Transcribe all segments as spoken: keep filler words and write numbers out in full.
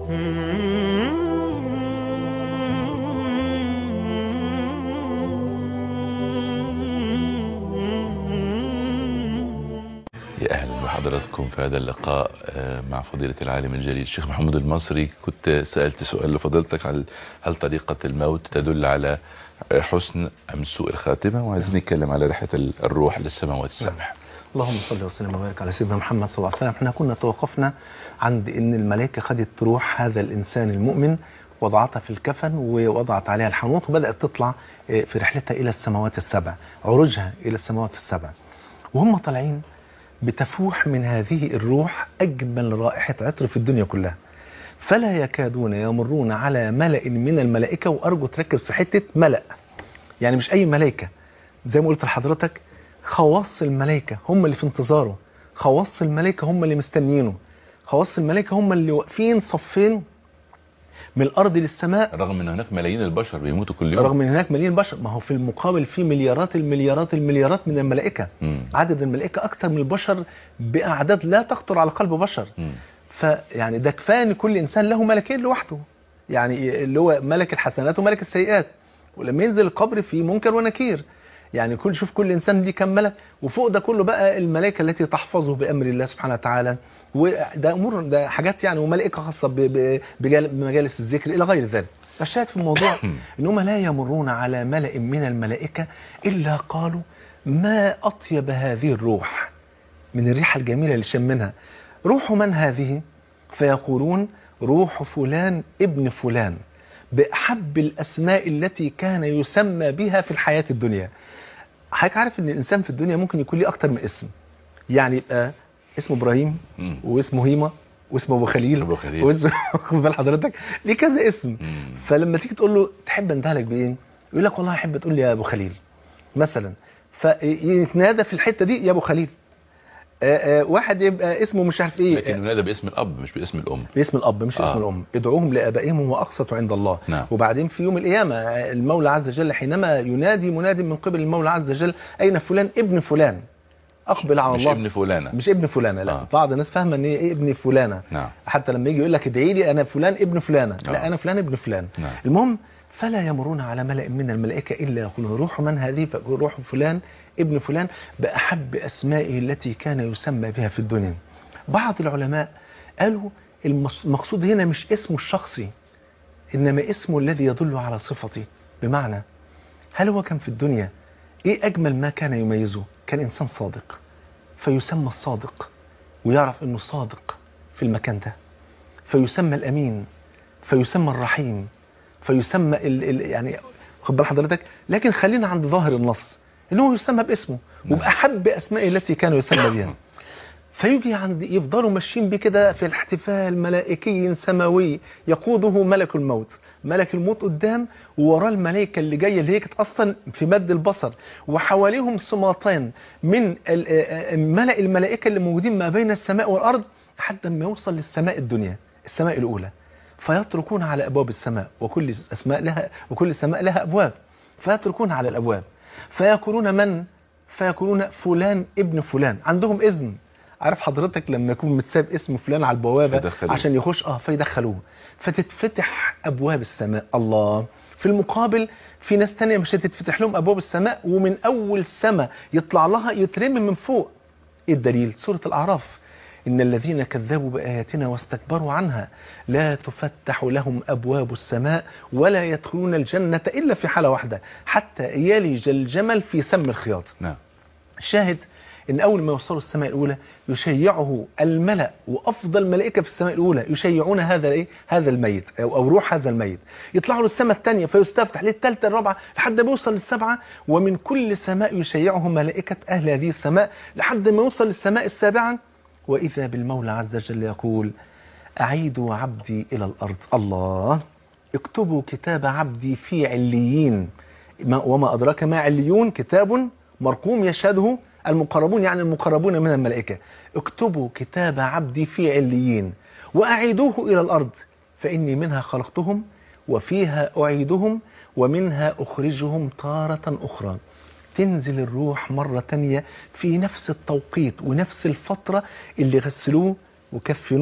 يا أهلا بحضراتكم في هذا اللقاء مع فضيلة العالم الجليل الشيخ محمود المصري. كنت سألت سؤال لفضيلتك على هل طريقة الموت تدل على حسن أم سوء الخاتمة، وعايزين نتكلم على رحلة الروح للسماوات السبع. اللهم صل وسلم وبارك على سيدنا محمد صلى الله عليه وسلم. احنا كنا توقفنا عند ان الملائكة خدت روح هذا الإنسان المؤمن، وضعتها في الكفن ووضعت عليها الحنوط، وبدأت تطلع في رحلتها إلى السماوات السبع، عروجها إلى السماوات السبع. وهم طالعين بتفوح من هذه الروح أجمل رائحة عطر في الدنيا كلها، فلا يكادون يمرون على ملأ من الملائكة. وأرجو تركز في حتة ملأ، يعني مش أي ملائكة، زي ما قلت لحضرتك خواص الملائكة هم اللي في انتظاره، خواص الملائكة هم اللي مستنيينه، خواص الملائكة هم اللي واقفين صفين من الأرض للسماء، رغم ان هناك ملايين البشر بيموتوا كل يوم. رغم ان هناك ملايين البشر، ما هو في المقابل في مليارات المليارات المليارات من الملائكة. مم. عدد الملائكة أكثر من البشر بأعداد لا تخطر على قلب بشر. مم. فيعني ده كفاية ان كل إنسان له ملكين لوحده، يعني اللي هو ملك الحسنات وملك السيئات، ولما ينزل القبر في منكر ونكير. يعني كل شوف كل إنسان ليه كم ملك، وفوق ده كله بقى الملائكة التي تحفظه بأمر الله سبحانه وتعالى، وده أمور ده حاجات يعني، وملائكة خاصة بمجالس الذكر إلى غير ذلك. الشاهد في الموضوع إنهم لا يمرون على ملأ من الملائكة إلا قالوا ما أطيب هذه الروح، من الريحة الجميلة اللي شمنها، روح من هذه؟ فيقولون روح فلان ابن فلان، بأحب الأسماء التي كان يسمى بها في الحياة الدنيا. حضرتك عارف ان الانسان في الدنيا ممكن يكون ليه اكتر من اسم، يعني يبقى اسمه ابراهيم مم. واسمه هيما واسمه ابو خليل, أبو خليل. واسمه بال حضرتك ليه كذا اسم. مم. فلما تيجي تقول له تحب اندهلك بايه، يقول لك والله احب تقول لي يا ابو خليل مثلا، فيتنادى في الحته دي يا ابو خليل. آآ آآ واحد يبقى اسمه مش عارف ايه، لكن ينادى باسم الاب مش باسم الام. باسم الاب مش آه. اسم الام. ادعوهم لابائهم هو اقسط عند الله. نعم. وبعدين في يوم القيامه المولى عز وجل حينما ينادي منادي من قبل المولى عز وجل اين فلان ابن فلان، اقبل على مش الله. مش ابن فلانه، مش ابن فلانه لا. آه. بعض الناس فاهمه ان ايه ابن فلانه. نعم. حتى لما يجي يقول لك ادعي لي انا فلان ابن فلانه، آه. لا انا فلان ابن فلان. نعم. المهم فلا يمرون على ملأ من الملائكة إلا يقولون روح من هذه، فيقول روح فلان ابن فلان بأحب أسمائه التي كان يسمى بها في الدنيا. بعض العلماء قالوا المقصود هنا مش اسمه الشخصي، إنما اسمه الذي يدل على صفته. بمعنى هل هو كان في الدنيا إيه أجمل ما كان يميزه؟ كان إنسان صادق، فيسمى الصادق ويعرف أنه صادق في المكان ده، فيسمى الأمين، فيسمى الرحيم، فيسمى ال ال يعني خد بال حضرتك. لكن خلينا عند ظاهر النص انه يسمى باسمه وبأحب اسمائه التي كان يسمى بها. فيجي عند يفضلوا ماشيين بكده في الاحتفال ملائكي سماوي يقوده ملك الموت. ملك الموت قدام، ووراه الملائكه اللي جايه اللي هي كانت اصلا في مد البصر، وحواليهم صماطان من ملأ الملائكه اللي موجودين ما بين السماء والارض لحد ما يوصل للسماء الدنيا، السماء الاولى. فيتركون على أبواب السماء، وكل أسماء لها وكل سماء لها أبواب، فيتركون على الأبواب فيقولون من؟ فيقولون فلان ابن فلان. عندهم إذن. عارف حضرتك لما يكون متساب اسم فلان على البوابة عشان يخش اه فيدخلوه، فتتفتح أبواب السماء. الله. في المقابل في ناس تانية مش هتتفتح لهم أبواب السماء، ومن أول سماء يطلع لها يترمي من فوق. إيه الدليل؟ سورة الأعراف إن الذين كذبوا بآياتنا واستكبروا عنها لا تفتح لهم أبواب السماء ولا يدخلون الجنة إلا في حالة واحدة حتى يلج الجمل في سم الخياط. نعم. الشاهد إن أول ما يوصلوا السماء الأولى يشيعه الملأ وأفضل ملائكة في السماء الأولى يشيعون هذا إيه؟ هذا الميت أو روح هذا الميت. يطلعوا للسماء الثانية فيستفتح للثالثة الرابعة لحد ما يوصل للسبعة، ومن كل سماء يشيعه ملائكة أهل هذه السماء لحد ما يوصل للسماء السابعة. وإذا بالمولى عز وجل يقول أعيدوا عبدي إلى الأرض. الله. اكتبوا كتاب عبدي في عليين، وما أدراك ما عليون، كتاب مرقوم يشهده المقربون، يعني المقربون من الملائكة. اكتبوا كتاب عبدي في عليين وأعيدوه إلى الأرض فإني منها خلقتهم وفيها أعيدهم ومنها أخرجهم تارة أخرى. تنزل الروح مرة تانية في نفس التوقيت ونفس الفترة اللي غسلوه وكفنوه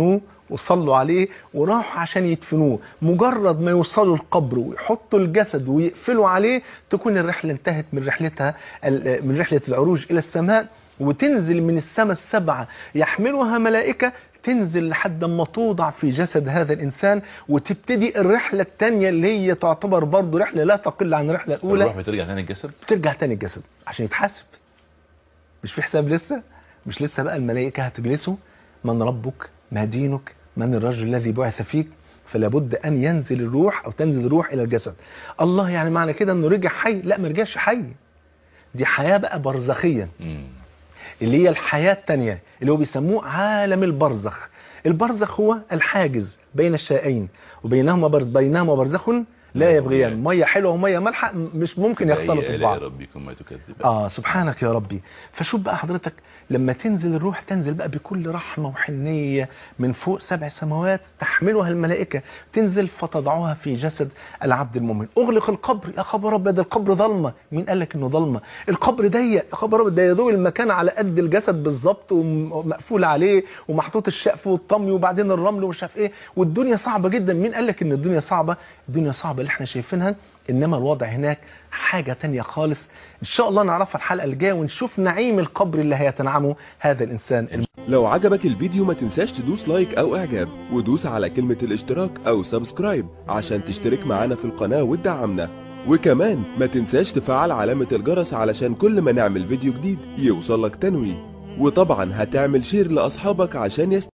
وصلوا عليه وراحوا عشان يدفنوه. مجرد ما يوصلوا القبر ويحطوا الجسد ويقفلوا عليه تكون الرحلة انتهت من رحلتها من رحلة العروج إلى السماء، وتنزل من السماء السبعة يحملها ملائكة، تنزل لحد ما توضع في جسد هذا الإنسان، وتبتدي الرحلة الثانية اللي هي تعتبر برضه رحلة لا تقل عن الرحلة الأولى. الروح بترجع تاني الجسد؟ بترجع تاني الجسد عشان يتحاسب. مش في حساب لسه؟ مش لسه بقى الملائكة هتجلسوا من ربك ما دينك من الرجل الذي بعث فيك، فلا بد أن ينزل الروح أو تنزل الروح إلى الجسد. الله يعني معنى كده أنه رجع حي؟ لا، ما رجعش حي، دي حياة بقى برزخية اللي هي الحياة التانية اللي هو بيسموه عالم البرزخ. البرزخ هو الحاجز بين الشيئين وبينهما برز بينهما برزخ لا يبغيان، ميه حلوه وميه مالحه مش ممكن يختلطوا ببعض. يا ربكم ما تكذب. اه سبحانك يا ربي. فشوف بقى حضرتك لما تنزل الروح تنزل بقى بكل رحمه وحنيه من فوق سبع سماوات تحملها الملائكه، تنزل فتضعها في جسد العبد المؤمن. اغلق القبر، يا خبر رب ده القبر ضلمه. مين قال لك انه ضلمه؟ القبر ضيق، يا خبر رب ده يدوب المكان على قد الجسد بالظبط ومقفول عليه ومحطوط الشقف والطمي وبعدين الرمل ومش عارف ايه، والدنيا صعبه جدا. مين قال لك ان الدنيا صعبه؟ الدنيا صعبه اللي احنا شايفينها، انما الوضع هناك حاجة تانية خالص. ان شاء الله نعرفها الحلقة الجاية ونشوف نعيم القبر اللي هيتنعمه هذا الانسان. لو عجبك الفيديو ما تنساش تدوس لايك او اعجاب، ودوس على كلمة الاشتراك او سبسكرايب عشان تشترك معانا في القناة وتدعمنا، وكمان ما تنساش تفعل علامة الجرس علشان كل ما نعمل فيديو جديد يوصلك تنويه، وطبعا هتعمل شير لاصحابك عشان يست...